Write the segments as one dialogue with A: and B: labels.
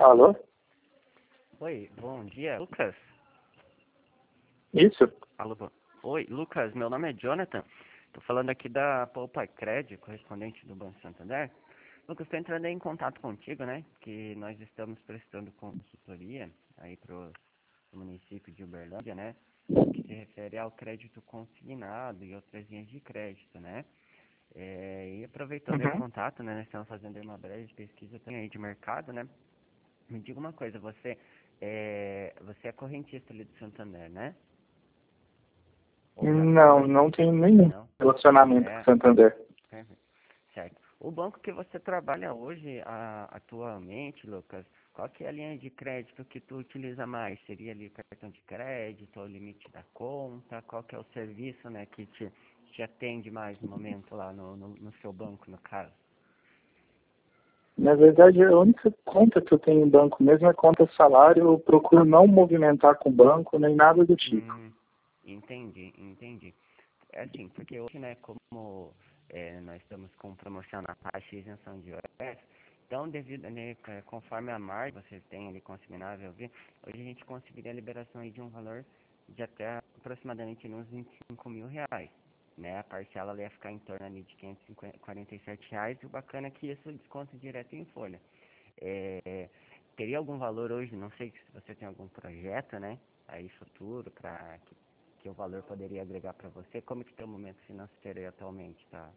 A: Alô?
B: Oi, bom dia, Lucas.
A: Isso?
B: Alô, oi, Lucas, meu nome é Jonathan. Estou falando aqui da Poupa Cred, correspondente do Banco Santander. Lucas, estou entrando aí em contato contigo, né? Que nós estamos prestando consultoria aí para o município de Uberlândia, né? Que se refere ao crédito consignado e outras linhas de crédito, né? E aproveitando aí o
A: Uhum.
B: contato, né? Nós estamos fazendo aí uma breve pesquisa também aí de mercado, né? Me diga uma coisa, você é correntista ali do Santander, né? Ou já
A: Não,
B: foi?
A: não tenho nenhum
B: Não?
A: relacionamento com o
B: É,
A: Santander.
B: perfeito. Certo. O banco que você trabalha hoje, atualmente, Lucas, qual que é a linha de crédito que tu utiliza mais? Seria ali o cartão de crédito, ou o limite da conta? Qual que é o serviço, né, que te atende mais no momento lá no seu banco, no caso?
A: Na verdade, a única conta que eu tenho em banco mesmo é conta salário. Eu procuro não movimentar com o banco nem nada do tipo.
B: Entendi. É assim, porque hoje, né, como nós estamos com promoção na taxa de isenção de IOF, então, devido, né, conforme a margem que vocês têm ali consignável, hoje a gente conseguiria a liberação aí de um valor de até aproximadamente uns R$ 25.000, né? A parcela ela ia ficar em torno ali de R$ 547, e o bacana é que isso desconta direto em folha. Teria algum valor hoje, não sei se você tem algum projeto, né, aí futuro, para que o valor poderia agregar para você? Como que está o momento financeiro aí atualmente, tá?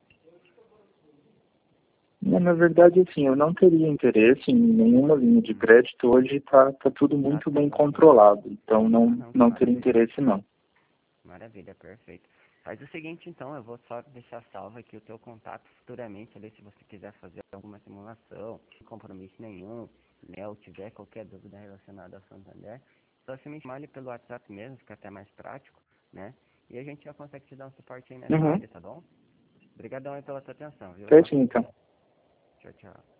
A: Na verdade, assim, eu não teria interesse em nenhuma linha de crédito. Hoje tá tudo
B: Ah,
A: muito
B: tá
A: bem
B: tranquilo.
A: controlado. Então,
B: Ah,
A: não,
B: não, que
A: não teria
B: maravilha.
A: interesse, não.
B: Maravilha, perfeito. Faz o seguinte, então, eu vou só deixar salvo aqui o teu contato futuramente, ali, se você quiser fazer alguma simulação, sem compromisso nenhum, né, ou tiver qualquer dúvida relacionada ao Santander, só se me chamar ali pelo WhatsApp mesmo, fica até mais prático, né? E a gente já consegue te dar um suporte aí nessa
A: Uhum.
B: área, tá bom? Obrigadão aí pela tua atenção, viu?
A: Certinho, então.
B: Tchau, tchau.